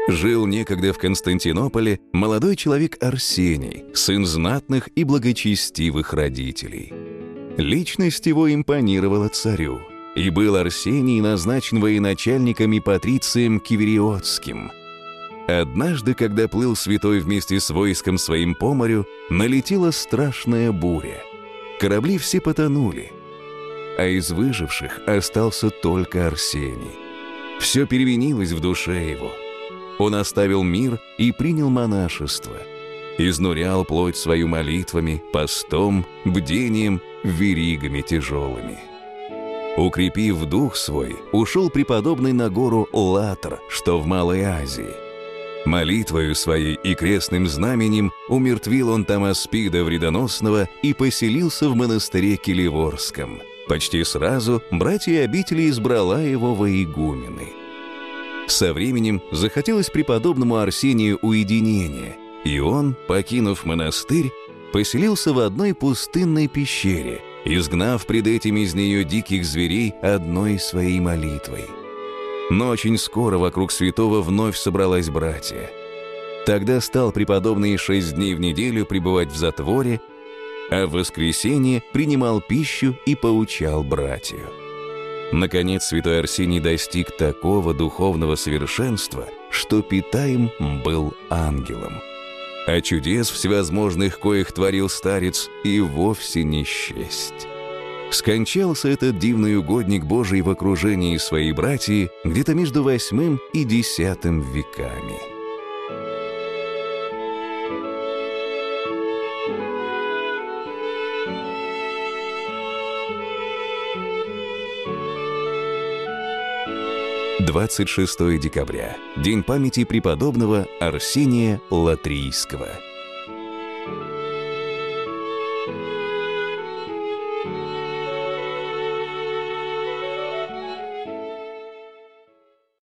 Жил некогда в Константинополе молодой человек Арсений, сын знатных и благочестивых родителей. Личность его импонировала царю, и был Арсений назначен военачальником и патрицием Кивериотским. Однажды, когда плыл святой вместе с войском своим по морю, налетела страшная буря. Корабли все потонули, а из выживших остался только Арсений. Все переменилось в душе его. Он оставил мир и принял монашество. Изнурял плоть свою молитвами, постом, бдением, веригами тяжелыми. Укрепив дух свой, ушел преподобный на гору Латр, что в Малой Азии. Молитвою своей и крестным знаменем умертвил он там аспида вредоносного и поселился в монастыре Киливорском. Почти сразу братья обители избрала его во игумены. Со временем захотелось преподобному Арсению уединения, и он, покинув монастырь, поселился в одной пустынной пещере, изгнав пред этим из нее диких зверей одной своей молитвой. Но очень скоро вокруг святого вновь собралась братья. Тогда стал преподобный 6 дней в неделю пребывать в затворе, а в воскресенье принимал пищу и поучал братью. Наконец святой Арсений достиг такого духовного совершенства, что питаем был ангелом. А чудес всевозможных, коих творил старец, и вовсе не счесть. Скончался этот дивный угодник Божий в окружении своей братьи где-то между 8 и 10 веками. «26 декабря. День памяти преподобного Арсения Латрийского».